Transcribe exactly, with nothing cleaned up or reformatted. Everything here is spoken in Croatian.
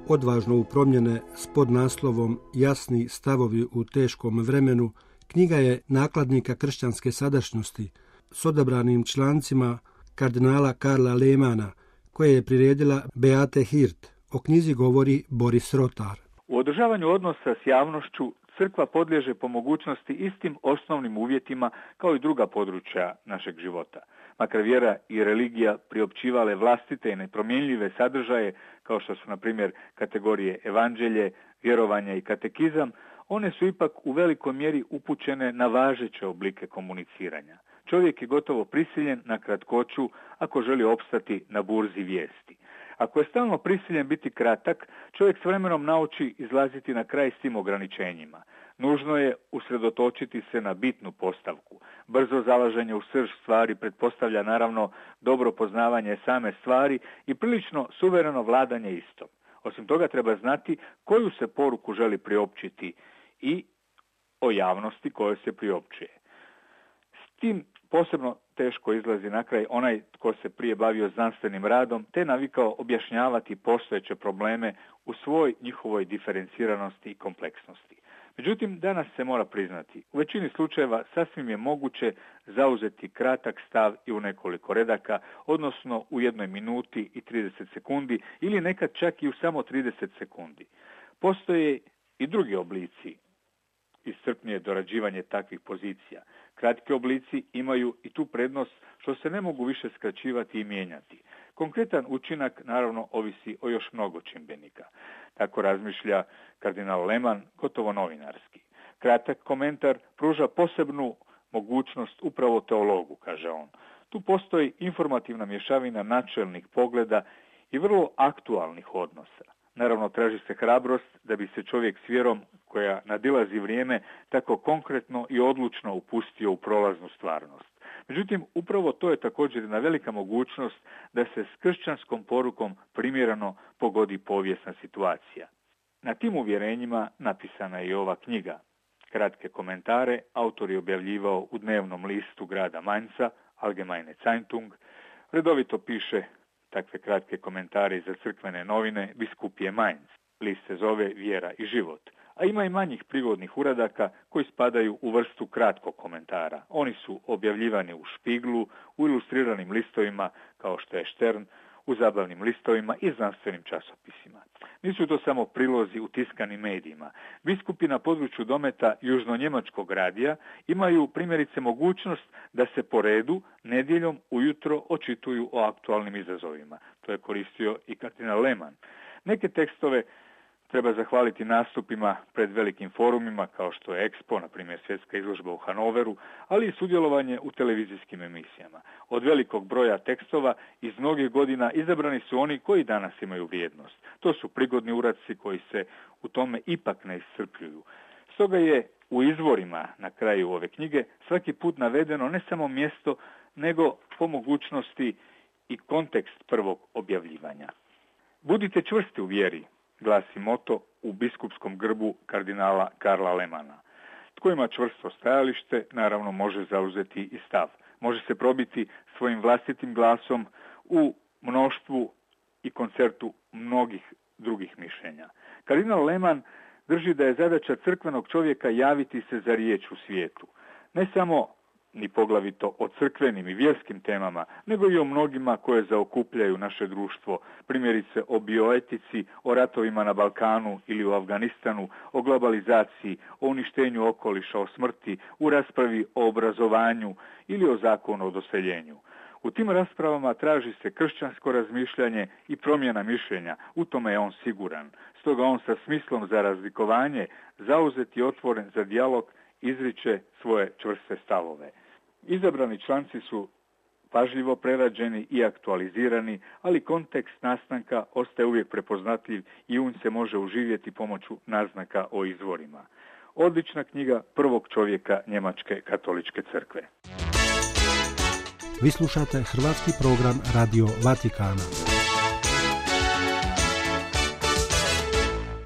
odvažno u promjene s podnaslovom Jasni stavovi u teškom vremenu, knjiga je nakladnika kršćanske sadašnjosti s odabranim člancima kardinala Karla Lehmanna, koje je priredila Beate Hirt. O knjizi govori Boris Rotar. U održavanju odnosa s javnošću crkva podliježe po mogućnosti istim osnovnim uvjetima kao i druga područja našeg života. Makar vjera i religija priopćivale vlastite i nepromjenljive sadržaje, kao što su, na primjer, kategorije evanđelje, vjerovanje i katekizam, one su ipak u velikoj mjeri upućene na važeće oblike komuniciranja. Čovjek je gotovo prisiljen na kratkoću ako želi opstati na burzi vijesti. Ako je stalno prisiljen biti kratak, čovjek s vremenom nauči izlaziti na kraj s tim ograničenjima. Nužno je usredotočiti se na bitnu postavku. Brzo zalaženje u srž stvari pretpostavlja naravno dobro poznavanje same stvari i prilično suvereno vladanje istom. Osim toga treba znati koju se poruku želi priopćiti i o javnosti kojoj se priopćuje. S tim posebno teško izlazi na kraj onaj tko se prije bavio znanstvenim radom te navikao objašnjavati postojeće probleme u svoj njihovoj diferenciranosti i kompleksnosti. Međutim, danas se mora priznati, u većini slučajeva sasvim je moguće zauzeti kratak stav i u nekoliko redaka, odnosno u jednoj minuti i trideset sekundi ili nekad čak i u samo trideset sekundi. Postoje i drugi oblici iscrpnije dorađivanje takvih pozicija. Kratki oblici imaju i tu prednost što se ne mogu više skraćivati i mijenjati. Konkretan učinak naravno ovisi o još mnogo čimbenika. Tako razmišlja kardinal Lehmann, gotovo novinarski. Kratak komentar pruža posebnu mogućnost upravo teologu, kaže on. Tu postoji informativna mješavina načelnih pogleda i vrlo aktualnih odnosa. Naravno, traži se hrabrost da bi se čovjek s vjerom koja nadilazi vrijeme tako konkretno i odlučno upustio u prolaznu stvarnost. Međutim, upravo to je također jedna velika mogućnost da se s kršćanskom porukom primjereno pogodi povijesna situacija. Na tim uvjerenjima napisana je i ova knjiga. Kratke komentare autor je objavljivao u dnevnom listu grada Mainza, Allgemeine Zeitung, redovito piše takve kratke komentare za crkvene novine Biskupije Mainz. List se zove Vjera i život. A ima i manjih prigodnih uradaka koji spadaju u vrstu kratkog komentara. Oni su objavljivani u Špiglu, u ilustriranim listovima kao što je Štern, u zabavnim listovima i znanstvenim časopisima. Nisu to samo prilozi u tiskanim medijima. Biskupi na području dometa južno-njemačkog radija imaju primjerice mogućnost da se po redu nedjeljom ujutro očituju o aktualnim izazovima. To je koristio i kardinal Lehmann. Neke tekstove treba zahvaliti nastupima pred velikim forumima kao što je Expo, na primjer svjetska izložba u Hanoveru, ali i sudjelovanje u televizijskim emisijama. Od velikog broja tekstova iz mnogih godina izabrani su oni koji danas imaju vrijednost. To su prigodni uradci koji se u tome ipak ne iscrpljuju. Stoga je u izvorima na kraju ove knjige svaki put navedeno ne samo mjesto, nego po mogućnosti i kontekst prvog objavljivanja. Budite čvrsti u vjeri, glasi moto u biskupskom grbu kardinala Karla Lehmanna. Tko ima čvrsto stajalište, naravno može zauzeti i stav. Može se probiti svojim vlastitim glasom u mnoštvu i koncertu mnogih drugih mišljenja. Kardinal Lehmann drži da je zadaća crkvenog čovjeka javiti se za riječ u svijetu. Ne samo ni poglavito o crkvenim i vjerskim temama, nego i o mnogima koje zaokupljaju naše društvo, primjerice o bioetici, o ratovima na Balkanu ili u Afganistanu, o globalizaciji, o uništenju okoliša, o smrti, u raspravi o obrazovanju ili o zakonu o doseljenju. U tim raspravama traži se kršćansko razmišljanje i promjena mišljenja, u tome je on siguran. Stoga on sa smislom za razlikovanje, zauzet i otvoren za dijalog, izriče svoje čvrste stavove. Izabrani članci su pažljivo prerađeni i aktualizirani, ali kontekst nastanka ostaje uvijek prepoznatljiv i on se može uživjeti pomoću naznaka o izvorima. Odlična knjiga prvog čovjeka Njemačke katoličke crkve. Vi slušate hrvatski program Radio Vatikana.